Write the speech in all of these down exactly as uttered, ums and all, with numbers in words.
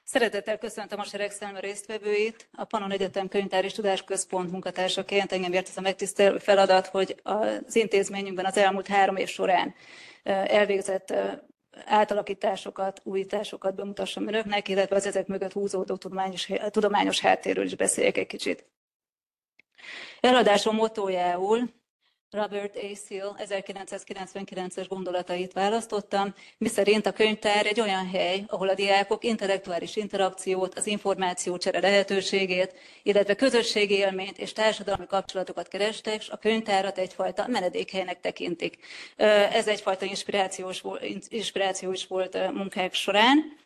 Szeretettel köszöntöm a Seregszellem résztvevőit, a Pannon Egyetem Könyvtár és Tudásközpont munkatársaként. Engem ért ez a megtisztelő feladat, hogy az intézményünkben az elmúlt három év során elvégzett átalakításokat, újításokat bemutassam önöknek, illetve az ezek mögött húzódó tudományos, tudományos háttérről is beszéljek egy kicsit. Előadásom mottójául Robert A. Seale ezerkilencszázkilencvenkilences gondolatait választottam, miszerint a könyvtár egy olyan hely, ahol a diákok intellektuális interakciót, az információcsere lehetőségét, illetve közösségi élményt és társadalmi kapcsolatokat kerestek, és a könyvtárat egyfajta menedékhelynek tekintik. Ez egyfajta inspirációs, inspiráció is volt munkák során.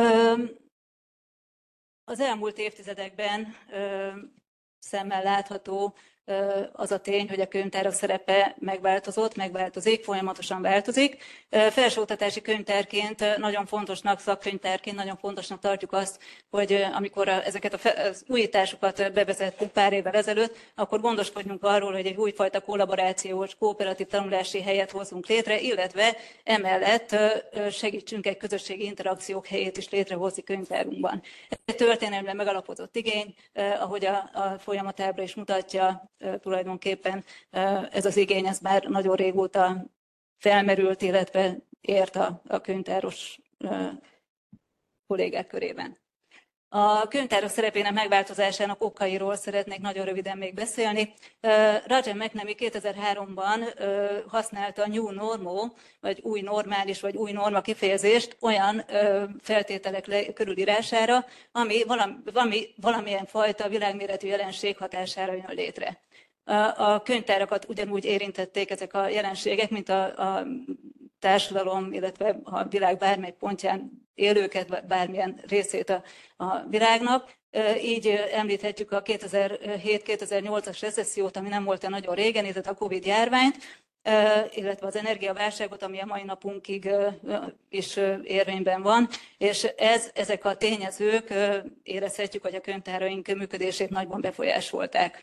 Az elmúlt évtizedekben szemmel látható az a tény, hogy a könyvtárak szerepe megváltozott, megváltozik, folyamatosan változik. Felsőoktatási könyvtárként nagyon fontosnak, szakkönyvtárként nagyon fontosnak tartjuk azt, hogy amikor ezeket az újításokat bevezettük pár évvel ezelőtt, akkor gondoskodjunk arról, hogy egy újfajta kollaborációs, kooperatív tanulási helyet hozzunk létre, illetve emellett segítsünk egy közösségi interakciók helyét is létrehozni könyvtárunkban. Egy történelemben megalapozott igény, ahogy a, a folyamatábra is mutatja, tulajdonképpen ez az igény, ez már nagyon régóta felmerült, illetve ért a, a könyvtáros kollégák körében. A könyvtárak szerepének megváltozásának okairól szeretnék nagyon röviden még beszélni. Roger McNamee kétezer-háromban használta a New Normal, vagy új normális, vagy új norma kifejezést olyan feltételek körülírására, ami valami, valami, valamilyen fajta világméretű jelenség hatására jön létre. A könyvtárakat ugyanúgy érintették ezek a jelenségek, mint a, a társadalom, illetve a világ bármely pontján élőket, bármilyen részét a, a világnak. Így említhetjük a kétezer-hét kétezer-nyolcas recessziót, ami nem volt nagyon régen, illetve a Covid járványt, illetve az energiaválságot, ami a mai napunkig is érvényben van, és ez, ezek a tényezők érezhetjük, hogy a könyvtáraink működését nagyban befolyásolták.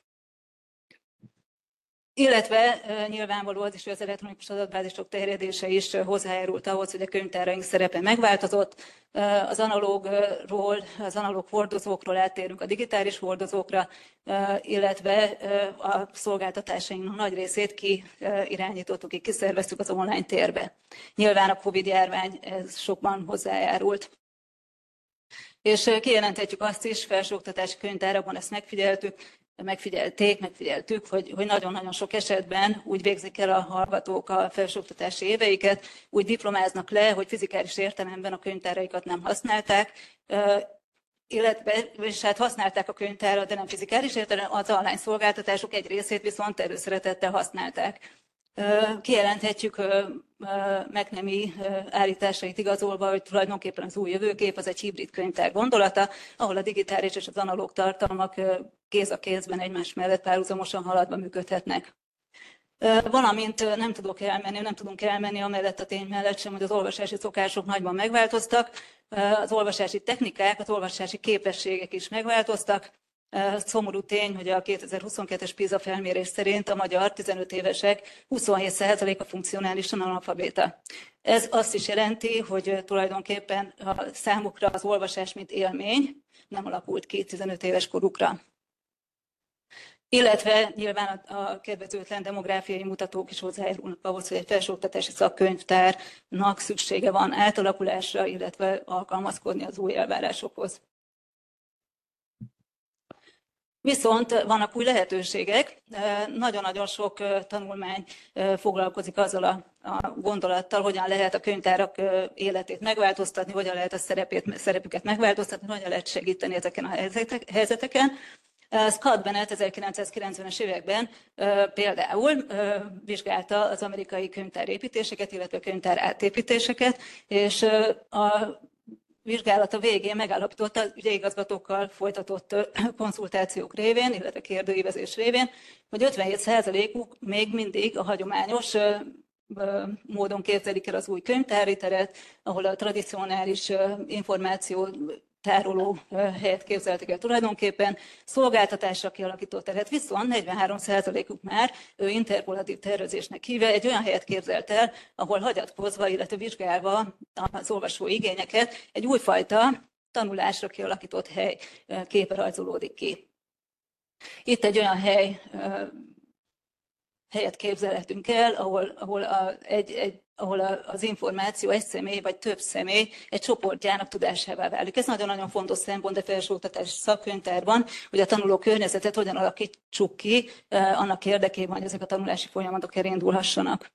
Illetve nyilvánvaló az is, hogy az elektronikus adatbázisok terjedése is hozzájárult ahhoz, hogy a könyvtáraink szerepe megváltozott. Az analógról, az analóg hordozókról áttérünk a digitális hordozókra, illetve a szolgáltatásainknak nagy részét kiirányítottuk, ki kiszerveztük az online térbe. Nyilván a Covid járvány ez sokban hozzájárult. És kijelenthetjük azt is, felsőoktatási könyvtárakban ezt megfigyeltük, megfigyelték, megfigyeltük, hogy, hogy nagyon-nagyon sok esetben úgy végzik el a hallgatók a felsőoktatási éveiket, úgy diplomáznak le, hogy fizikális értelemben a könyvtáraikat nem használták, illetve, és hát használták a könyvtárat, de nem fizikális értelemben, az online szolgáltatások egy részét viszont előszeretettel használták. Kijelenthetjük McNamee állításait igazolva, hogy tulajdonképpen az új jövőkép az egy hibrid könyvtár gondolata, ahol a digitális és az analóg tartalmak kéz a kézben egymás mellett párhuzamosan haladva működhetnek. Valamint nem tudok elmenni, nem tudunk elmenni amellett a tény mellett sem, hogy az olvasási szokások nagyban megváltoztak, az olvasási technikák, az olvasási képességek is megváltoztak. Szomorú tény, hogy a kétezer-huszonkettes PISA felmérés szerint a magyar tizenöt évesek huszonhét százaléka funkcionálisan analfabéta. Ez azt is jelenti, hogy tulajdonképpen a számukra az olvasás, mint élmény nem alakult ki tizenöt éves korukra. Illetve nyilván a kedvezőtlen demográfiai mutatók is hozzájárulnak ahhoz, hogy egy felsőoktatási szakkönyvtárnak szüksége van átalakulásra, illetve alkalmazkodni az új elvárásokhoz. Viszont vannak új lehetőségek, nagyon-nagyon sok tanulmány foglalkozik azzal a, a gondolattal, hogyan lehet a könyvtárak életét megváltoztatni, hogyan lehet a szerepét, szerepüket megváltoztatni, hogyan lehet segíteni ezeken a helyzeteken. Scott Bennett ezerkilencszázkilencvenes években például vizsgálta az amerikai könyvtárépítéseket, illetve könyvtár átépítéseket, és a vizsgálata végén megállapította, ugye igazgatókkal folytatott konzultációk révén, illetve kérdőívezés révén, hogy ötvenhét százalékuk még mindig a hagyományos módon képzelik el az új könyvtári teret, ahol a tradicionális információ tároló helyet képzeltek el tulajdonképpen, szolgáltatásra kialakított teret, viszont negyvenhárom százalékuk már ő interpolatív tervezésnek hívja, egy olyan helyet képzelt el, ahol hagyatkozva, illetve vizsgálva az olvasó igényeket, egy újfajta tanulásra kialakított hely képe rajzolódik ki. Itt egy olyan hely, helyet képzelhetünk el, ahol, ahol, a, egy, egy, ahol az információ egy személy vagy több személy egy csoportjának tudásává válik. Ez nagyon-nagyon fontos szempont a felsőoktatás szakkönyvtárban, hogy a tanuló környezetet hogyan alakítsuk ki annak érdekében, hogy ezek a tanulási folyamatok elindulhassanak.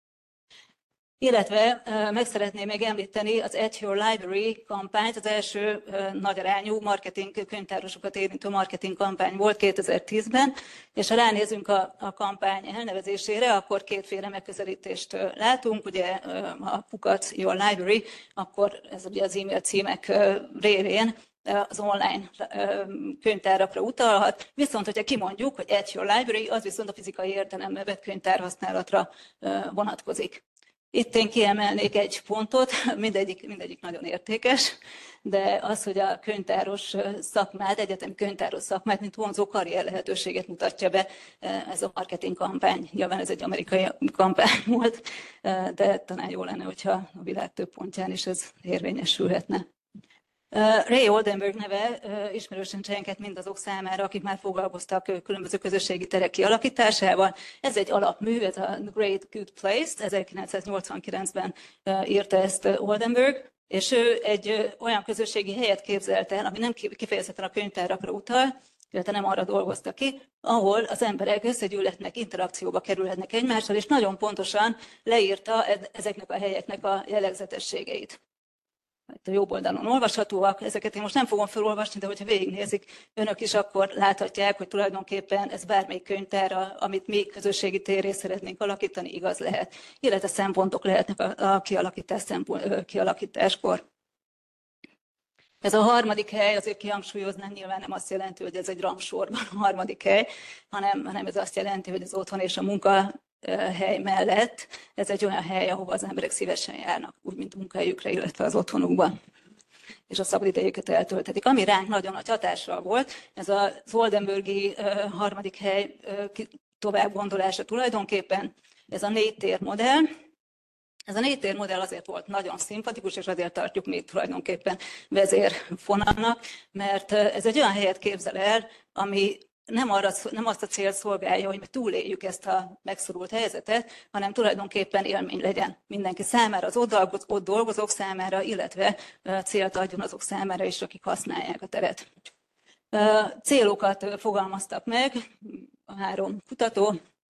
Illetve meg szeretném még említeni az At Your Library kampányt, az első nagyarányú marketing, könyvtárosokat érintő marketing kampány volt kétezer-tízben, és ha ránézünk a, a kampány elnevezésére, akkor kétféle megközelítést látunk. Ugye a Pukat Your Library, akkor ez ugye az e-mail címek révén az online könyvtárakra utalhat, viszont hogyha kimondjuk, hogy At Your Library, az viszont a fizikai értelemben vett könyvtárhasználatra vonatkozik. Itt én kiemelnék egy pontot, mindegyik, mindegyik nagyon értékes, de az, hogy a könyvtáros szakmát, egyetemi könyvtáros szakmát, mint vonzó karrier lehetőséget mutatja be ez a marketing kampány. Nyilván ez egy amerikai kampány volt, de talán jó lenne, hogyha a világ több pontján is ez érvényesülhetne. Ray Oldenburg neve ismerősen cserénket mindazok számára, akik már foglalkoztak különböző közösségi terek kialakításával. Ez egy alapmű, ez a Great Good Place, ezerkilencszáznyolcvankilencben írta ezt Oldenburg, és ő egy olyan közösségi helyet képzelt el, ami nem kifejezetten a könyvtárakra utal, illetve nem arra dolgozta ki, ahol az emberek összegyűlhetnek, interakcióba kerülhetnek egymással, és nagyon pontosan leírta ezeknek a helyeknek a jellegzetességeit. A jobb oldalon olvashatóak, ezeket én most nem fogom felolvasni, de hogyha végignézik önök is, akkor láthatják, hogy tulajdonképpen ez bármelyik könyvtár, amit mi közösségi térré szeretnénk alakítani, igaz lehet. Illetve szempontok lehetnek a, a kialakítás szempont, kialakításkor. Ez a harmadik hely, azért kihangsúlyoznám, nyilván nem azt jelenti, hogy ez egy rangsorban a harmadik hely, hanem, hanem ez azt jelenti, hogy az otthon és a munka hely mellett ez egy olyan hely, ahova az emberek szívesen járnak, úgy, mint munkahelyükre, illetve az otthonukban, és a szabadidejüket eltöltetik. Ami ránk nagyon nagy hatással volt, ez az Oldenburgi harmadik hely tovább gondolása tulajdonképpen, ez a négy tér modell. Ez a négy tér modell azért volt nagyon szimpatikus, és azért tartjuk még tulajdonképpen vezérfonalnak, mert ez egy olyan helyet képzel el, ami Nem, arra, nem azt a cél szolgálja, hogy mi túléljük ezt a megszorult helyzetet, hanem tulajdonképpen élmény legyen mindenki számára, az ott dolgozók számára, illetve célt adjon azok számára is, akik használják a teret. Célokat fogalmaztak meg a három kutató,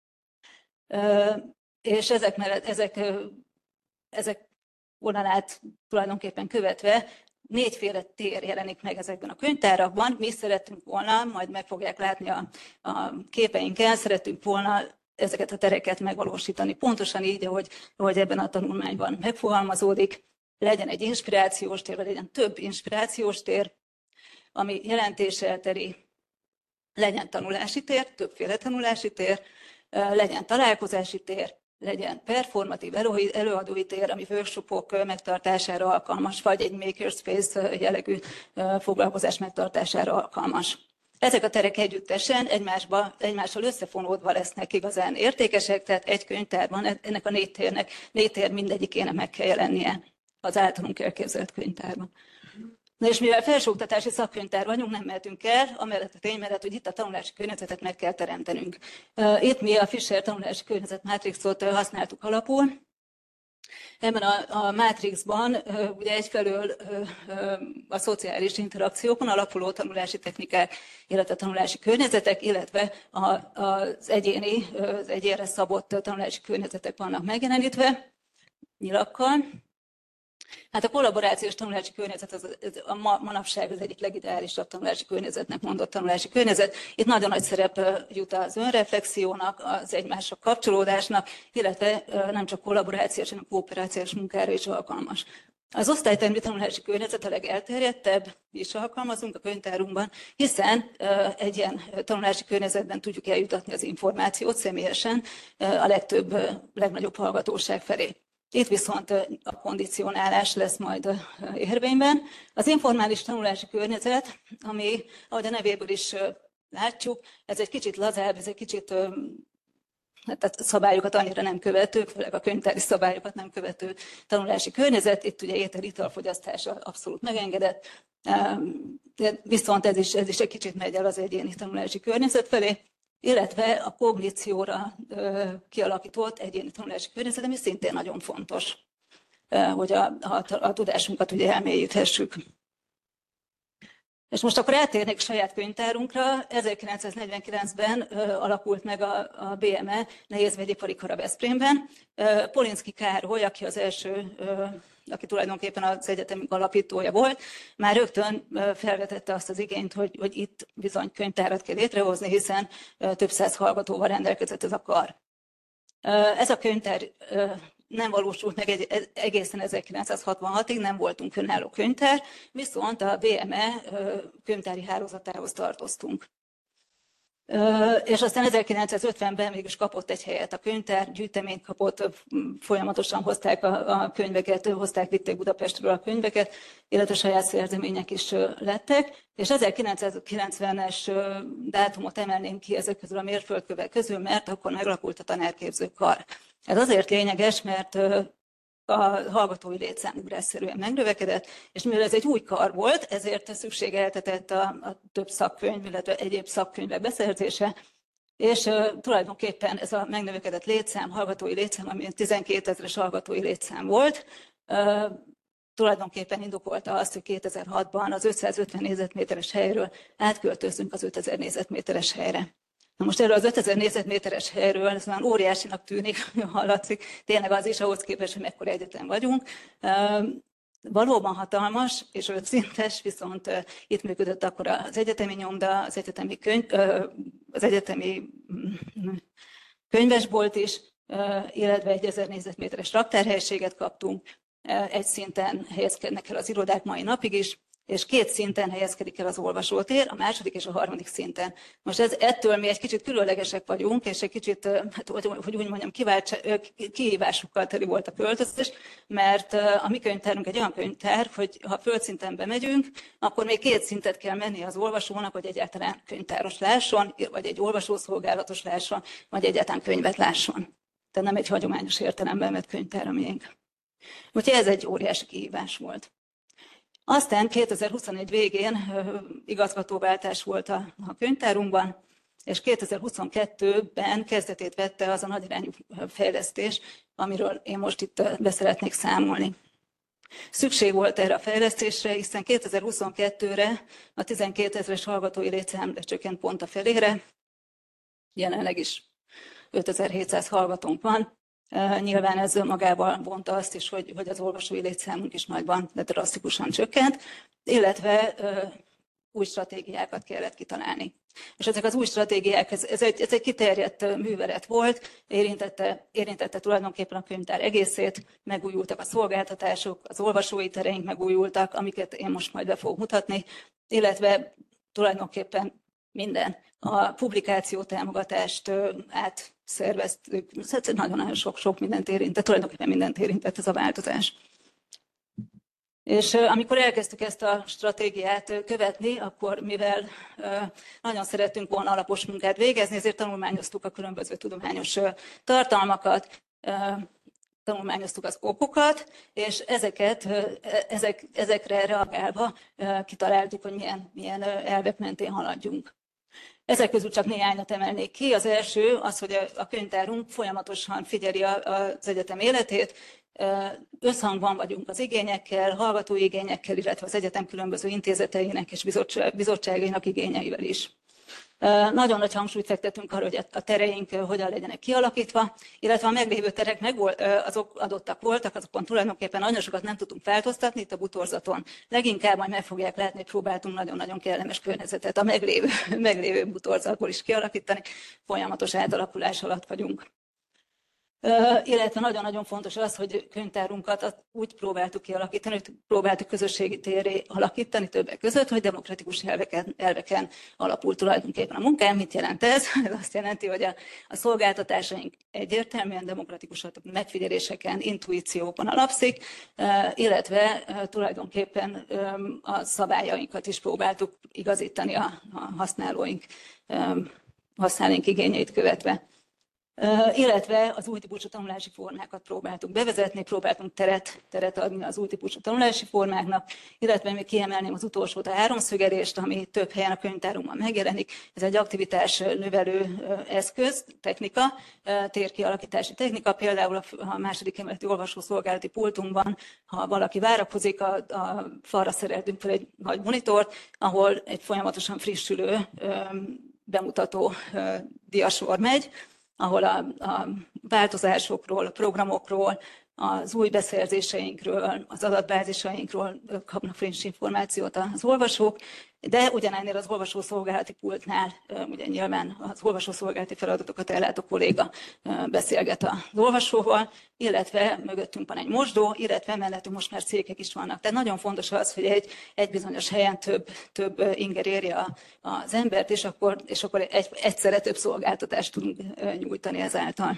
és ezek, mellett, ezek, ezek vonalát tulajdonképpen követve négyféle tér jelenik meg ezekben a könyvtárakban. Mi szerettünk volna, majd meg fogják látni a, a képeinken, szerettünk volna ezeket a tereket megvalósítani. Pontosan így, ahogy, ahogy ebben a tanulmányban megfogalmazódik. Legyen egy inspirációs tér, vagy legyen több inspirációs tér, ami jelentéssel teri. Legyen tanulási tér, többféle tanulási tér, legyen találkozási tér, legyen performatív előadói tér, ami workshopok megtartására alkalmas, vagy egy makerspace jellegű foglalkozás megtartására alkalmas. Ezek a terek együttesen egymásba, egymással összefonódva lesznek igazán értékesek, tehát egy könyvtárban ennek a négy térnek, négy tér mindegyikének meg kell jelennie az általunk elképzelt könyvtárban. Na és mivel felsőoktatási szakkönyvtár vagyunk, nem mehetünk el, amellett a tény mellett, hogy itt a tanulási környezetet meg kell teremtenünk. Itt mi a Fisher tanulási környezet mátrixot használtuk alapul. Ebben a, a mátrixban ugye egyfelől a szociális interakciókon alapuló tanulási technikák, illetve tanulási környezetek, illetve az egyéni, az egyénre szabott tanulási környezetek vannak megjelenítve nyilakkal. Hát a kollaborációs tanulási környezet az, az a manapság az egyik legideálisabb tanulási környezetnek mondott tanulási környezet. Itt nagyon nagy szerep jut az önreflexiónak, az egymásra kapcsolódásnak, illetve nem csak kollaborációs, hanem kooperációs munkára is alkalmas. Az osztálytermi tanulási környezet a legelterjedtebb, is alkalmazunk a könyvtárunkban, hiszen egy ilyen tanulási környezetben tudjuk eljutatni az információt személyesen a legtöbb, legnagyobb hallgatóság felé. Itt viszont a kondicionálás lesz majd érvényben. Az informális tanulási környezet, ami, ahogy a nevéből is látjuk, ez egy kicsit lazább, ez egy kicsit tehát szabályokat annyira nem követő, főleg a könyvtári szabályokat nem követő tanulási környezet. Itt ugye étel, italfogyasztása abszolút megengedett. De viszont ez is, ez is egy kicsit megy el az egyéni tanulási környezet felé, illetve a kognícióra kialakított egyéni tanulási környezet, ami szintén nagyon fontos, hogy a, a, a tudásunkat ugye elmélyíthessük. És most akkor eltérnék saját könyvtárunkra. ezerkilencszáznegyvenkilencben alakult meg a, a bé em e Nehézvegyipari Kara Veszprémben. Polinszky Károly, aki az első, aki tulajdonképpen az egyetem alapítója volt, már rögtön felvetette azt az igényt, hogy, hogy itt bizony könyvtárat kell létrehozni, hiszen több száz hallgatóval rendelkezett ez a kar. Ez a könyvtár nem valósult meg egy, egészen ezerkilencszázhatvanhatig, nem voltunk önálló könyvtár, viszont a bé em e könyvtári hálózatához tartoztunk. És aztán ezerkilencszázötvenben mégis kapott egy helyet a könyvtár, gyűjteményt kapott, folyamatosan hozták a, a könyveket, hozták, vitték Budapestről a könyveket, illetve saját szerzemények is lettek, és ezerkilencszázkilencvenes dátumot emelném ki ezek közül a mérföldkövek közül, mert akkor megalakult a tanárképző kar. Ez azért lényeges, mert a hallgatói létszám ugrásszerűen megnövekedett, és mivel ez egy új kar volt, ezért szükségeltetett a, a több szakkönyv, illetve egyéb szakkönyvek beszerzése, és uh, tulajdonképpen ez a megnövekedett létszám, hallgatói létszám, ami tizenkétezres hallgatói létszám volt, uh, tulajdonképpen indokolta azt, hogy kétezer-hatban az ötszázötven négyzetméteres helyről átköltözünk az ötezer négyzetméteres helyre. Na most erről az ötezer négyzetméteres helyről, ez olyan óriásinak tűnik, hallatszik, tényleg az is ahhoz képest, hogy mekkora egyetem vagyunk. Valóban hatalmas és ötszintes, viszont itt működött akkor az egyetemi nyomda, az egyetemi, könyv, az egyetemi könyvesbolt is, illetve egy ezer négyzetméteres raktárhelyiséget kaptunk. Egy szinten helyezkednek el az irodák mai napig is, és két szinten helyezkedik el az olvasótér, a második és a harmadik szinten. Most ez, ettől mi egy kicsit különlegesek vagyunk, és egy kicsit, hát, hogy, hogy úgy mondjam, kihívásokkal teli volt a költözés, mert a mi könyvtárunk egy olyan könyvtár, hogy ha földszinten bemegyünk, akkor még két szintet kell menni az olvasónak, hogy egyáltalán könyvtáros lásson, vagy egy olvasószolgálatos lásson, vagy egyáltalán könyvet lásson. Tehát nem egy hagyományos értelemben vett könyvtár a miénk. Úgyhogy ez egy óriási kihívás volt. Aztán kétezer-huszonegy végén igazgatóváltás volt a, a könyvtárunkban, és kétezer-huszonkettőben kezdetét vette az a nagyirányú fejlesztés, amiről én most itt beszeretnék számolni. Szükség volt erre a fejlesztésre, hiszen kétezer-huszonkettőre a tizenkétezres hallgatói létszám lecsökkent pont a felére, jelenleg is ötezer-hétszáz hallgatónk van. Uh, nyilván ez magával vonta azt is, hogy, hogy az olvasói létszámunk is nagyban, de drasztikusan csökkent, illetve uh, új stratégiákat kellett kitalálni. És ezek az új stratégiák, ez, ez, egy, ez egy kiterjedt művelet volt, érintette, érintette tulajdonképpen a könyvtár egészét, megújultak a szolgáltatások, az olvasói tereink megújultak, amiket én most majd be fogok mutatni, illetve tulajdonképpen minden. A publikáció támogatást átszerveztük, nagyon-nagyon sok-sok mindent érintett, tulajdonképpen mindent érintett ez a változás. És amikor elkezdtük ezt a stratégiát követni, akkor mivel nagyon szerettünk volna alapos munkát végezni, ezért tanulmányoztuk a különböző tudományos tartalmakat, tanulmányoztuk az okokat, és ezeket, ezek, ezekre reagálva kitaláltuk, hogy milyen, milyen elvek mentén haladjunk. Ezek közül csak néhányat emelnék ki. Az első az, hogy a könyvtárunk folyamatosan figyeli az egyetem életét, összhangban vagyunk az igényekkel, hallgatói igényekkel, illetve az egyetem különböző intézeteinek és bizottságainak igényeivel is. Nagyon nagy hangsúlyt fektetünk arra, hogy a tereink hogyan legyenek kialakítva, illetve a meglévő terek meg volt, azok adottak voltak, azokon tulajdonképpen nagyon sokat nem tudtunk változtatni itt a butorzaton. Leginkább majd meg fogják látni, hogy próbáltunk nagyon-nagyon kellemes környezetet a meglévő, meglévő butorzatból is kialakítani. Folyamatos átalakulás alatt vagyunk. Uh, illetve nagyon-nagyon fontos az, hogy könyvtárunkat úgy próbáltuk kialakítani, hogy próbáltuk közösségi térré alakítani többek között, hogy demokratikus elveken, elveken alapul tulajdonképpen a munkám. Mit jelent ez? Ez azt jelenti, hogy a, a szolgáltatásaink egyértelműen demokratikusak, megfigyeléseken, intuíciókon alapszik, uh, illetve uh, tulajdonképpen um, a szabályainkat is próbáltuk igazítani a, a használóink, um, használóink igényeit követve. illetve az új típusú tanulási formákat próbáltuk bevezetni, próbáltunk teret, teret adni az új típusú tanulási formáknak, illetve még kiemelném az utolsót, a háromszögelést, ami több helyen a könyvtárunkban megjelenik. Ez egy aktivitás növelő eszköz, technika, térkialakítási technika, például a második emeleti olvasószolgálati pultunkban, ha valaki várakozik, a, a falra szereltünk fel egy nagy monitort, ahol egy folyamatosan frissülő bemutató diasor megy, ahol a, a változásokról, a programokról, az új beszerzéseinkről, az adatbázisainkról kapnak friss információt az olvasók, de ugyanennél az olvasószolgálati pultnál ugye nyilván az olvasószolgálati feladatokat ellátó kolléga beszélget az olvasóval, illetve mögöttünk van egy mosdó, illetve mellettünk most már székek is vannak. Tehát nagyon fontos az, hogy egy, egy bizonyos helyen több, több inger érje az embert, és akkor, és akkor egy, egyszerre több szolgáltatást tudunk nyújtani ezáltal.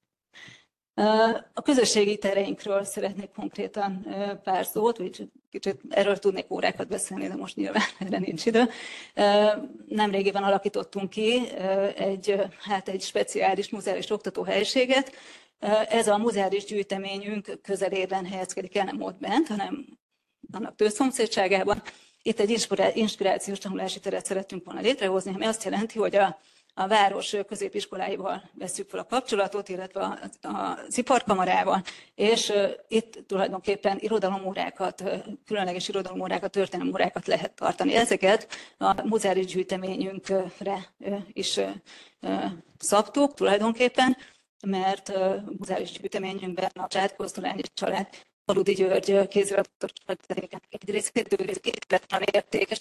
A közösségi tereinkről szeretnék konkrétan pár szót, vagy kicsit erről tudnék órákat beszélni, de most nyilván erre nincs idő. Nemrégiben alakítottunk ki egy, hát egy speciális muzeális oktatóhelyiséget. Ez a muzeális gyűjteményünk közelében helyezkedik el, nem ott bent, hanem annak tőszomszédságában. Itt egy inspirációs tanulási teret szerettünk volna létrehozni, ami azt jelenti, hogy a a város középiskoláival vesszük fel a kapcsolatot, illetve az iparkamarával, és itt tulajdonképpen irodalomórákat, különleges irodalomórákat, történelemórákat lehet tartani. Ezeket a muzeális gyűjteményünkre is szabtuk tulajdonképpen, mert a muzeális gyűjteményünkben a Csátkosztolányi család, Faludi György kéziratos egy részét értékes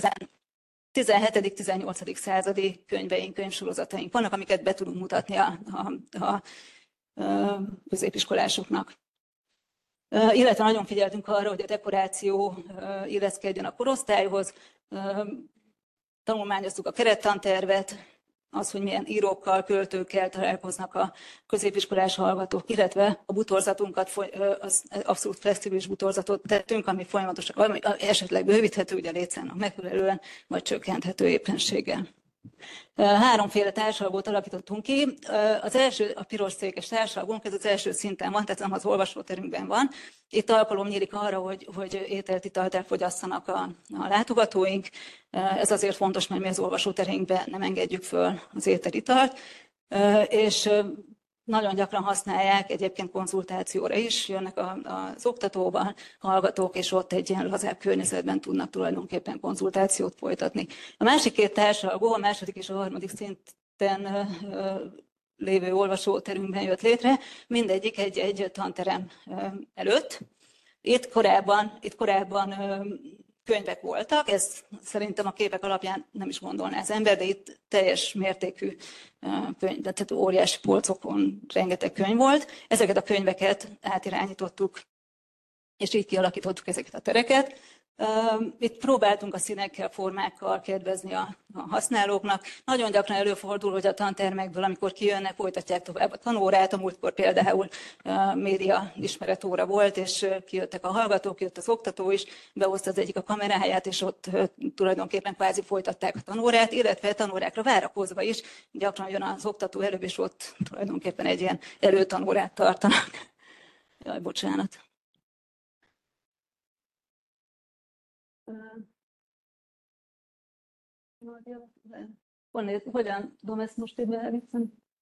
tizenhetedik-tizennyolcadik századi könyveink, könyvsorozataink vannak, amiket be tudunk mutatni a, a, a, a középiskolásoknak. Illetve nagyon figyeltünk arra, hogy a dekoráció illeszkedjen a korosztályhoz. Tanulmányoztuk a kerettantervet, az, hogy milyen írókkal, költőkkel találkoznak a középiskolás hallgatók, illetve a butorzatunkat, az abszolút flexibilis butorzatot tettünk, ami folyamatosan, ami esetleg bővíthető, ugye létszámnak megfelelően, vagy csökkenthető éppenséggel. Háromféle társalgót alakítottunk ki. Az első, a piros székes társalgónk, ez az első szinten van, tehát nem az olvasóterünkben van. Itt alkalom nyílik arra, hogy, hogy ételt, italt elfogyasszanak a, a látogatóink. Ez azért fontos, mert mi az olvasóterünkben nem engedjük föl az étel-italt. És nagyon gyakran használják, egyébként konzultációra is jönnek a, az oktatóban, hallgatók, és ott egy ilyen lazább környezetben tudnak tulajdonképpen konzultációt folytatni. A másik két társalgó, a második és a harmadik szinten lévő olvasóterünkben jött létre, mindegyik egy-egy tanterem előtt. Itt korábban, itt korábban könyvek voltak, ez szerintem a képek alapján nem is gondolná az ember, de itt teljes mértékű könyv, tehát óriási polcokon rengeteg könyv volt. Ezeket a könyveket átirányítottuk, és így kialakítottuk ezeket a tereket. Itt próbáltunk a színekkel, formákkal kedvezni a, a használóknak. Nagyon gyakran előfordul, hogy a tantermekből, amikor kijönnek, folytatják tovább a tanórát. A múltkor például média ismeretóra volt, és kijöttek a hallgatók, jött az oktató is, behozta az egyik a kameráját, és ott tulajdonképpen kvázi folytatták a tanórát, illetve tanórákra várakozva is. Gyakran jön az oktató előbb, és ott tulajdonképpen egy ilyen előtanórát tartanak. Jaj, bocsánat. Hogyan tudom ezt most így beállítani?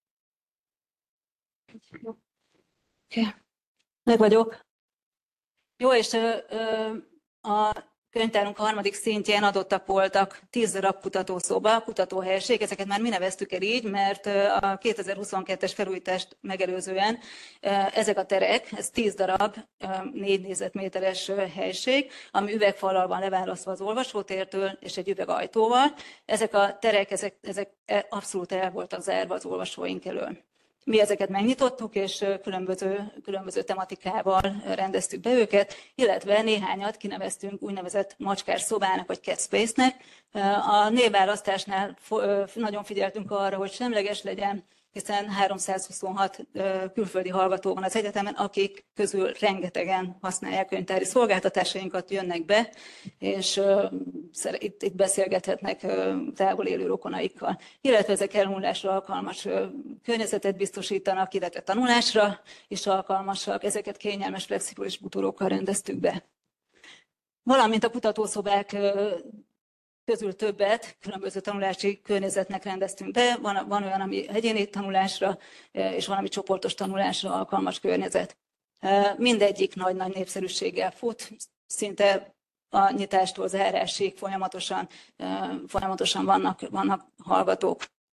Okay. Meg vagyok. Jó, és ö, ö, a könyvtárunk harmadik szintjén adottak voltak tíz darab kutatószoba, kutatóhelység, ezeket már mi neveztük el így, mert a kétezer-huszonkettes felújítást megelőzően ezek a terek, ez tíz darab négy négyzetméteres helység, ami üvegfallal van leválasztva az olvasótértől, és egy üvegajtóval. Ezek a terek, ezek, ezek abszolút el voltak zárva az olvasóink elől. Mi ezeket megnyitottuk, és különböző, különböző tematikával rendeztük be őket, illetve néhányat kineveztünk úgynevezett macskás szobának, vagy cat space-nek. A névválasztásnál nagyon figyeltünk arra, hogy semleges legyen, hiszen háromszázhuszonhat külföldi hallgató van az egyetemen, akik közül rengetegen használják könyvtári szolgáltatásainkat, jönnek be, és itt, itt beszélgethetnek távol élő rokonaikkal. Illetve ezek elmúlásra alkalmas környezetet biztosítanak, illetve tanulásra is alkalmasak. Ezeket kényelmes, flexibilis bútorokkal rendeztük be. Valamint a kutatószobák közül többet különböző tanulási környezetnek rendeztünk be. Van, van olyan, ami egyéni tanulásra, és van, ami csoportos tanulásra alkalmas környezet. Mindegyik nagy-nagy népszerűséggel fut, szinte a nyitástól zárásig folyamatosan, folyamatosan vannak, vannak hallgatók.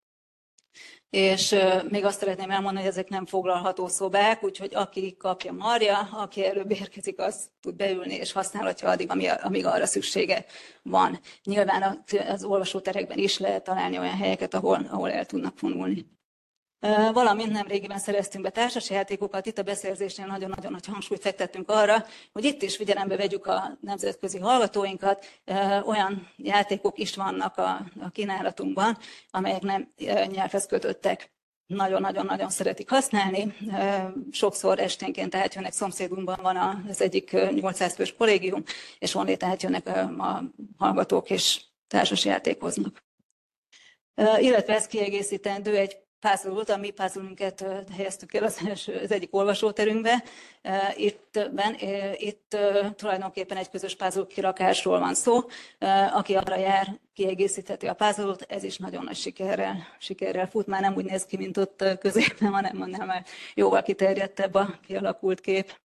És még azt szeretném elmondani, hogy ezek nem foglalható szobák, úgyhogy aki kapja marja, aki előbb érkezik, az tud beülni és használhatja addig, amíg arra szüksége van. Nyilván az olvasóterekben is lehet találni olyan helyeket, ahol, ahol el tudnak vonulni. Valamint nemrégiben szereztünk be társasjátékokat, itt a beszerzésnél nagyon-nagyon nagy hangsúlyt fektettünk arra, hogy itt is figyelembe vegyük a nemzetközi hallgatóinkat, olyan játékok is vannak a, a kínálatunkban, amelyek nem nyelvhez kötöttek. Nagyon-nagyon-nagyon szeretik használni. Sokszor esténként átjönnek, szomszédunkban van az egyik nyolcszáz fős kollégium, és onnét átjönnek a hallgatók és társasjátékoznak. Illetve ez kiegészítendő egy puzzle volt, a mi puzzle-ünket helyeztük el az, első, az egyik olvasóterünkbe. Itt, ben, itt tulajdonképpen egy közös puzzle kirakásról van szó. Aki arra jár, kiegészítheti a puzzle-ot, ez is nagyon nagy sikerrel, sikerrel fut. Már nem úgy néz ki, mint ott középen, hanem annál már jóval kiterjedtebb a kialakult kép.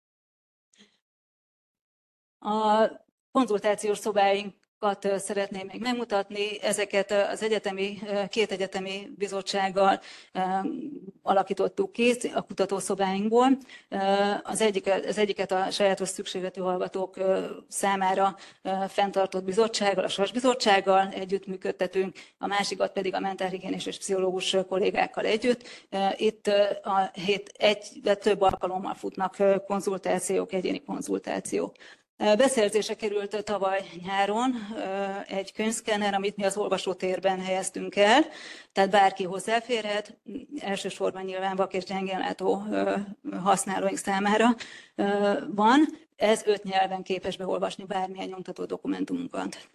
A konzultációs szobáink szeretném még megmutatni. Ezeket az egyetemi, két egyetemi bizottsággal alakítottuk ki a kutatószobáinkból. Az egyiket, az egyiket a sajátos szükségletű hallgatók számára fenntartott bizottsággal, a SAS bizottsággal együttműködtetünk, a másikat pedig a mentálhigiénés és pszichológus kollégákkal együtt. Itt a hét egy, de több alkalommal futnak konzultációk, egyéni konzultációk. Beszerzése került tavaly nyáron egy könyvszkenner, amit mi az olvasótérben helyeztünk el, tehát bárki hozzáférhet, elsősorban nyilván vak és gyengénlátó használóink számára van. Ez öt nyelven képes beolvasni bármilyen nyomtatott dokumentumunkat.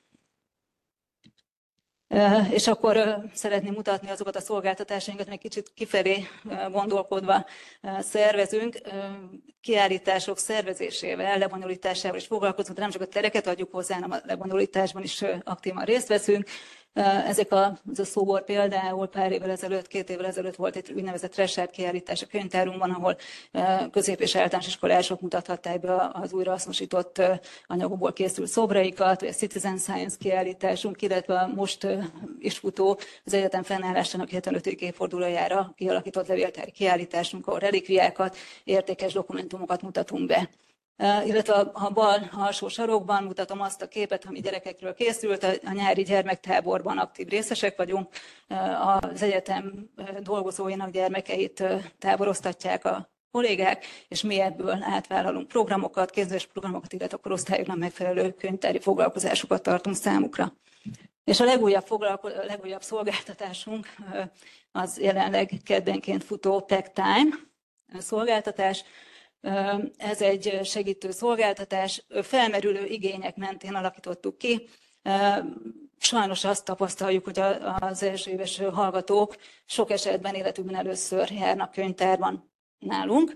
És akkor szeretném mutatni azokat a szolgáltatásainkat, meg kicsit kifelé gondolkodva szervezünk. Kiállítások szervezésével, lebonyolításával is foglalkozunk, de nem csak a tereket adjuk hozzá, hanem a lebonyolításban is aktívan részt veszünk. Ezek a, ez a szóbor például pár évvel ezelőtt, két évvel ezelőtt volt egy úgynevezett Tresár kiállítás a könyvtárunkban, ahol közép- és általános iskolások mutathatták be az újrahasznosított anyagokból készült szobraikat, vagy a Citizen Science kiállításunk, illetve most is futó az egyetem fennállásának hetvenötödik évfordulójára kialakított levéltári kiállításunk, ahol relikviákat, értékes dokumentumokat mutatunk be. Uh, illetve a, a bal alsó sarokban mutatom azt a képet, ami gyerekekről készült. A, a nyári gyermektáborban aktív részesek vagyunk. Uh, az egyetem uh, dolgozóinak gyermekeit uh, táboroztatják a kollégák, és mi ebből átvállalunk programokat, képzési programokat, illetve a korosztályoknak megfelelő könyvtári foglalkozásokat tartunk számukra. És a legújabb, foglalko- legújabb szolgáltatásunk uh, az jelenleg keddenként futó Pack Time szolgáltatás. Ez egy segítő szolgáltatás, felmerülő igények mentén alakítottuk ki. Sajnos azt tapasztaljuk, hogy az első éves hallgatók sok esetben életükben először járnak könyvtárban nálunk.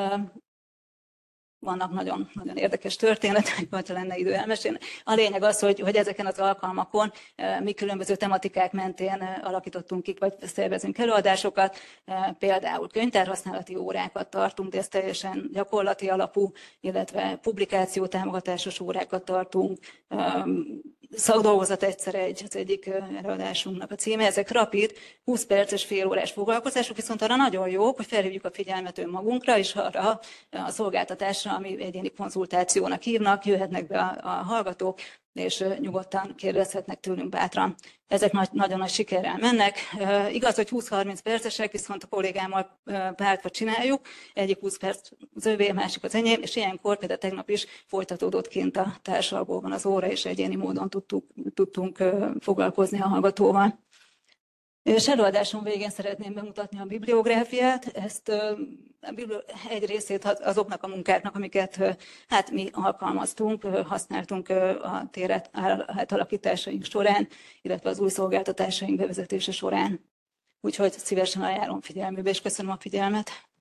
Vannak nagyon, nagyon érdekes történetek, vagy ha lenne idő elmesélni. A lényeg az, hogy, hogy ezeken az alkalmakon mi különböző tematikák mentén alakítottunk ki, vagy szervezünk előadásokat. Például könyvtárhasználati órákat tartunk, de ez teljesen gyakorlati alapú, illetve publikáció támogatásos órákat tartunk. Szakdolgozat egyszer egy, az egyik előadásunknak a címe. Ezek rapid, húsz perces, fél órás foglalkozások, viszont arra nagyon jók, hogy felhívjuk a figyelmet önmagunkra, és arra a szolgáltatásra, ami egyéni konzultációnak hívnak, jöhetnek be a, a hallgatók, és nyugodtan kérdezhetnek tőlünk bátran. Ezek nagy, nagyon nagy sikerrel mennek. E, igaz, hogy húsz-harminc percesek, viszont a kollégámmal váltva csináljuk. Egyik húsz perc az övé, másik az enyém, és ilyenkor például tegnap is folytatódott kint a társalgóban az óra, és egyéni módon tudtuk, tudtunk foglalkozni a hallgatóval. És előadásom végén szeretném bemutatni a bibliográfiát, ezt egy részét azoknak a munkáknak, amiket hát mi alkalmaztunk, használtunk a tér átalakításaink során, illetve az új szolgáltatásaink bevezetése során. Úgyhogy szívesen ajánlom figyelmébe, és köszönöm a figyelmet.